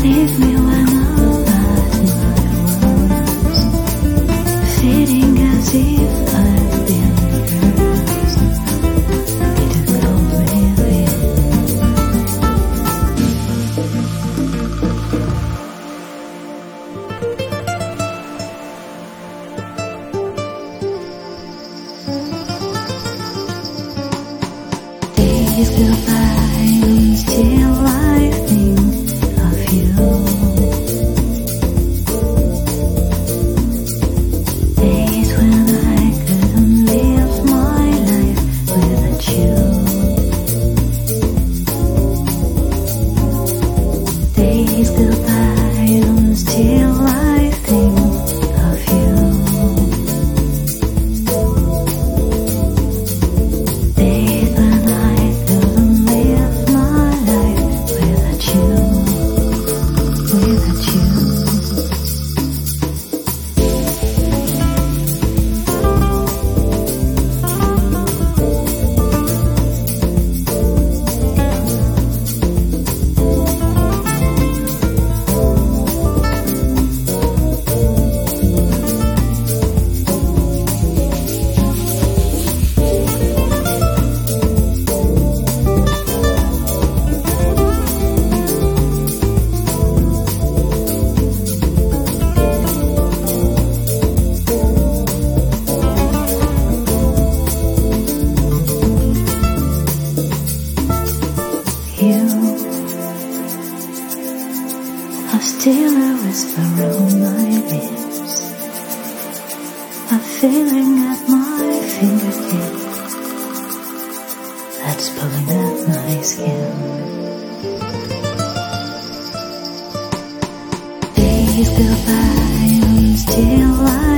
Leave me when I'm at my worst, feeling as if I've been cursed. It drove me days go by and still I think of you. Days when I couldn't live my life without you. Days go by and still I think of you. Days when I couldn't live my life without you, without you. You are still a whisper on my lips, a feeling at my fingertips that's pulling at my skin. Days go by and still I